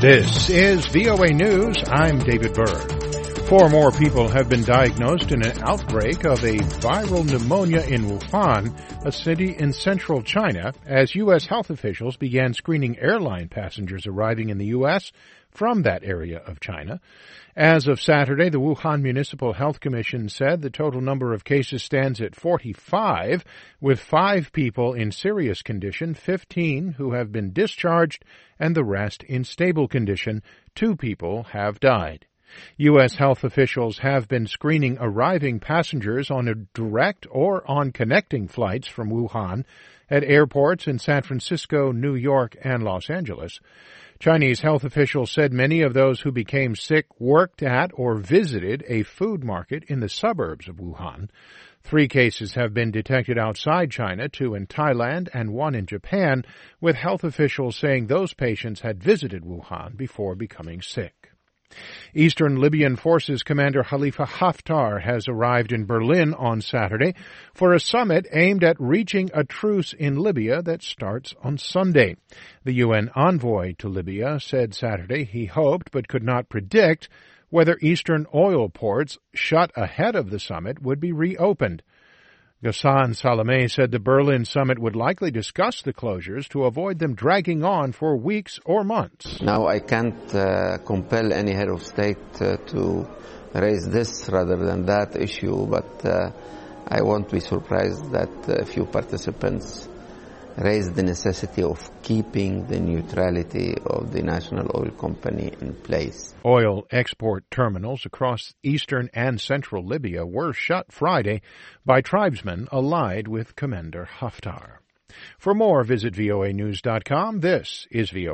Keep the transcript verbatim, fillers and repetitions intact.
This is V O A News. I'm David Byrd. Four more people have been diagnosed in an outbreak of a viral pneumonia in Wuhan, a city in central China, as U S health officials began screening airline passengers arriving in the U S from that area of China. As of Saturday, the Wuhan Municipal Health Commission said the total number of cases stands at forty-five, with five people in serious condition, fifteen who have been discharged, and the rest in stable condition. Two people have died. U S health officials have been screening arriving passengers on a direct or on connecting flights from Wuhan at airports in San Francisco, New York, and Los Angeles. Chinese health officials said many of those who became sick worked at or visited a food market in the suburbs of Wuhan. Three cases have been detected outside China, two in Thailand and one in Japan, with health officials saying those patients had visited Wuhan before becoming sick. Eastern Libyan Forces Commander Khalifa Haftar has arrived in Berlin on Saturday for a summit aimed at reaching a truce in Libya that starts on Sunday. The U N envoy to Libya said Saturday he hoped but could not predict whether eastern oil ports shut ahead of the summit would be reopened. Ghassan Salameh said the Berlin summit would likely discuss the closures to avoid them dragging on for weeks or months. Now, I can't uh, compel any head of state uh, to raise this rather than that issue, but uh, I won't be surprised that a few participants raise the necessity of keeping the neutrality of the national oil company in place. Oil export terminals across eastern and central Libya were shut Friday by tribesmen allied with Commander Haftar. For more, visit V O A news dot com. This is V O A.